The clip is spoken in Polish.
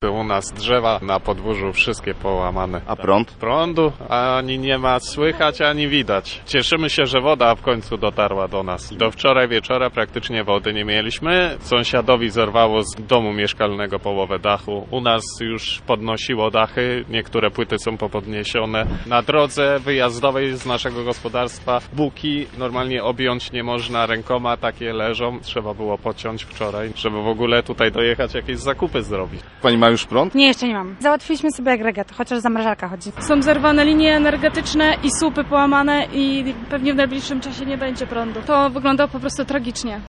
U nas drzewa na podwórzu wszystkie połamane. A prąd? Prądu ani nie ma słychać, ani widać. Cieszymy się, że woda w końcu dotarła do nas. Do wczoraj wieczora praktycznie wody nie mieliśmy. Sąsiadowi zerwało z domu mieszkalnego połowę dachu. U nas już podnosiło dachy, niektóre płyty są popodniesione. Na drodze wyjazdowej z naszego gospodarstwa buki normalnie objąć nie można rękoma, takie leżą. Trzeba było pociąć wczoraj, żeby w ogóle tutaj dojechać, jakieś zakupy zrobić. Pani ma już prąd? Nie, jeszcze nie mam. Załatwiliśmy sobie agregat, chociaż zamrażarka chodzi. Są zerwane linie energetyczne i słupy połamane i pewnie w najbliższym czasie nie będzie prądu. To wygląda po prostu tragicznie.